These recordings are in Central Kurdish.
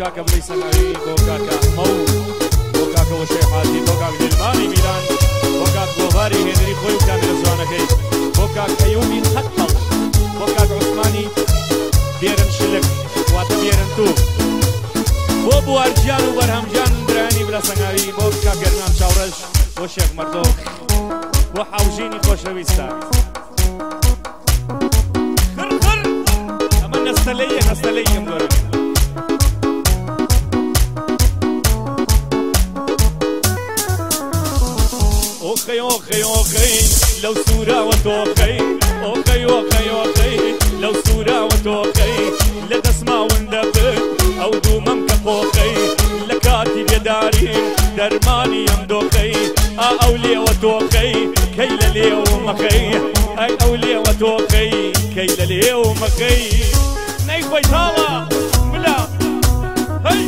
كاكا بليس العري بو كاكا مو بو كاكا وشيحاتي بو كاكا جلماني ميلان بو كاكا بوفاري هنري خوي وكامل زوانكي بو كاكا أيوبي خطل بو كاكا عثماني بيرن شلك واتا بيرن تو بو بوارجيان وبرهمجان براني بلا سنغاوي بو كاكا رنام شاورج وشيخ مردوخ وحاوجيني خوشويستان نستليه مدرب أوخي أوخي أوخي لو سورة وتوخي أوخي أوخي أوخي لو سورة وتوخي لا تسمع وندبر أو دومم كفوخي لكاتب يدارين درماني يمدوخي أولي وتوخي كيل لي ومخي أي أولي وتوخي كيل لي ومخي نايك بيتالا ملا هاي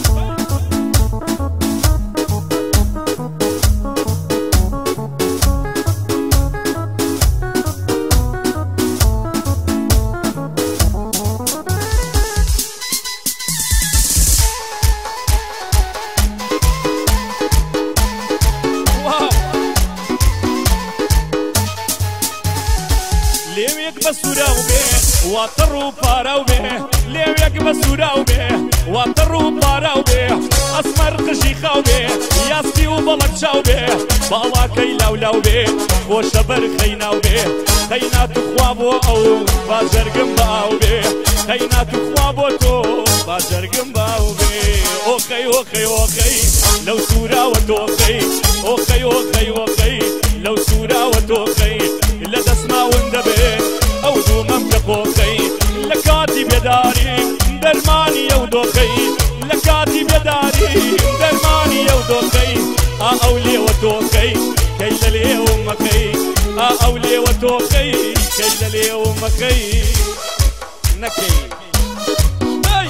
ليويك بسوراو به وطرو باراو به ليويك بسوراو به وطرو باراو به اسمر خشيخاو به ياسي وبلك شاو به بالا كيلاو لاو به وشبر خيناو به خينات خوابو او باجرقم باو به خينات خوابو تو باجرقم باو به اوخي اوخي اوخي لو سورا وتوخي اوخي اوخي اوخي لو سورا وتوخي لا تسمع وندبين او دومم كفوخي لكاتب يداري درماني يودوخي لكاتب يداري درماني يودوخي اولي وتوخي كيل لي ومخي اولي وتوخي كيل لي ومخي نكي هاي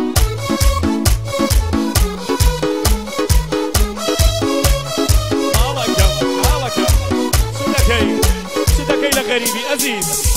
مالك سدكي لغريبي عزيز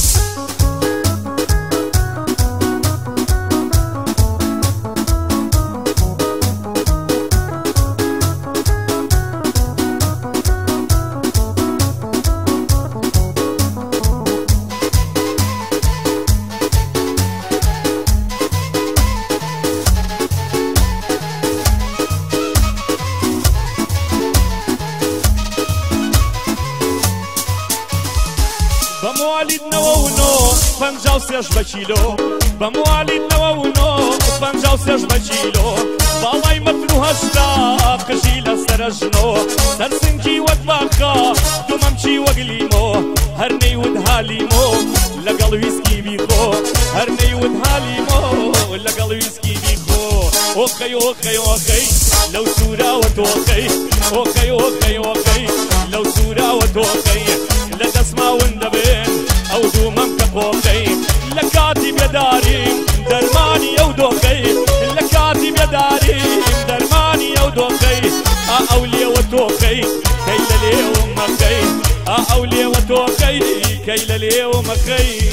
بمواليد نوونو بنجاو سيج بكيلو بمواليد نوونو بنجاو سيج بكيلو بالاي متنو هشتا قجيلا سرجنو سرسنجي ودباخا دوممشي وقليمو هرني ودهاليمو لقل ويسكي بيخو هرني ودهاليمو لقل ويسكي بيخو اوخي اوخي اوخي لو سورا وتوخي اوخي اوخي اوخي لو سورا وتوخي لا تسمع وندبين او دومم كفوخي لكاتب يداري درماني يودوخي لكاتب يداري درماني يودوخي اولي وتوخي كيل لي ومخي اولي وتوخي كيل لي ومخي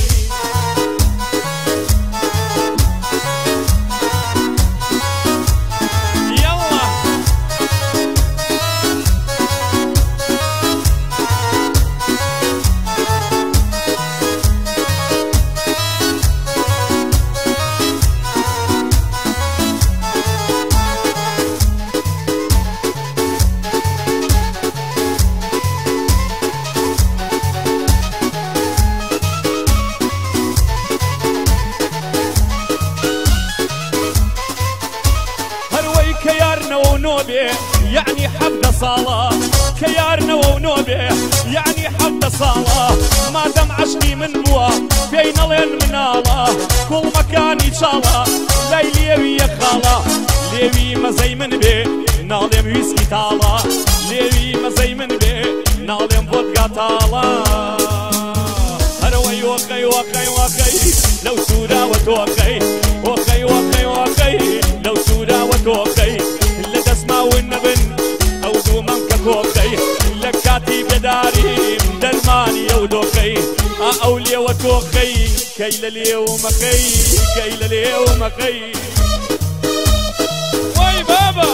يعني حبة صالة كيارنا ونوبه يعني حبة صالة ما دام عشقي من بوا بين لين منالة كل مكان يشالة ليلي ويا خالة ليوي ما زي من بي نالم ويسكي تالا ليوي ما زي من بي نالم فودكا تالا هروي وخي وخي وخي لو سورة وتوخي وخي وخي وخي لو سورة وتوخي لا تسمع والنبن او دومم كفوخي لكاتي بداري درماني يودوخي اولي وتوخي كيل لي ومخي كيل لي ومخي كيفا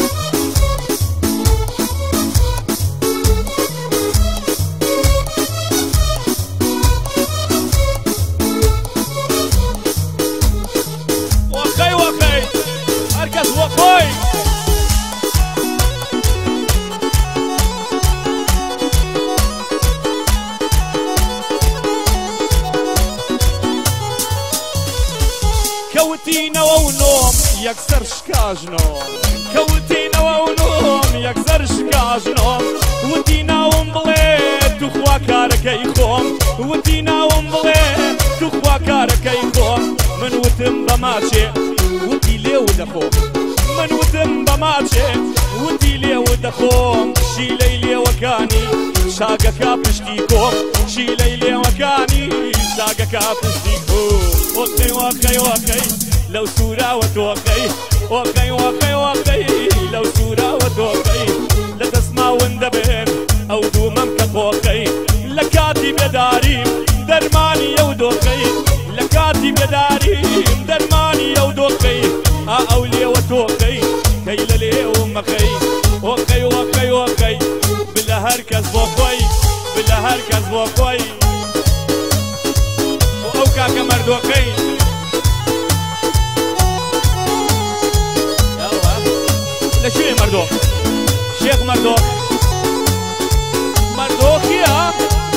وخي وخي هركز وخي كوتينا ونوم يكسر شكاجنو كوتينا ونوم يكسر شكاجنو ودينا ومبليت وخوا كارك يخوم ودينا ومبليت وخوا كارك يخوم من وتم بماشي ودي لي ودخوم من وتم بماشي ودي لي ودخوم شي ليلي وكاني شاقك بشتيكوم شي ليلي وكاني شاقك بشتيكوم وخي وخي وخي لو سورة وتوخي وخي وخي وخي لو سورة وتوخي لا تسمع وندبن أو دومم كتوخي لكاتي بداريم درماني يودوخي لكاتي بداريم درماني يودوخي أولي وتوخي كي للي ومخي وخي وخي وخي بلا هركز بوخي بلا هركز بوخي وأوكا كمردوخي لشوي مردوخ شيخ مردوخ مردوخ يا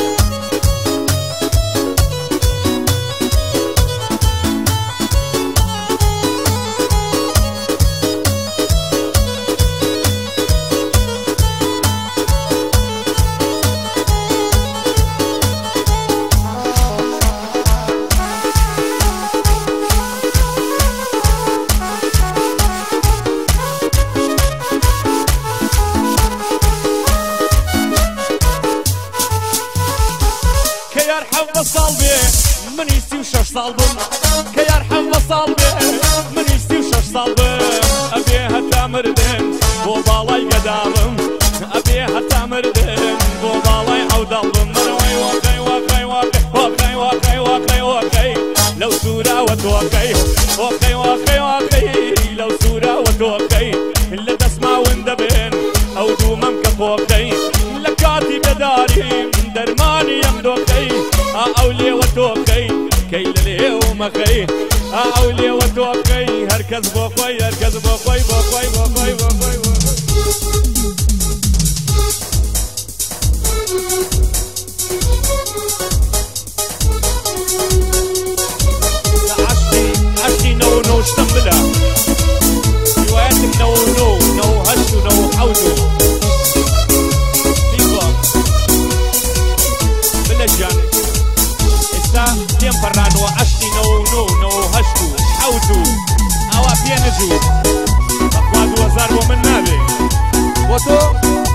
صالبي من يستي وشاش صالبم كي يرحم صالبي من يستي وشاش صالبم أبيها تامردن وبالاي قدامم أبيها تامردن وبالاي عودالبم مروي وخي وخي وخي وخي وخي وخي لو سورة وتوخي وخي وخي وخي لو سورة وتوخي اللي تسمع وندبن أو دومم كفوخي لكاتي بداري درماني يمدوخي أولي وتوخي كي للي ومخي أولي وتوخي هركز بوخي هركز بوخي بوخي بوخي بوخي عشتي نو نو شتنبلا رواياتك نو نو نو هشو نو حوزو بلجان تيم فرانو عشتي نو نو نو هشتو حوزو أوا بينجو أخواد وزار ومن نابي وتو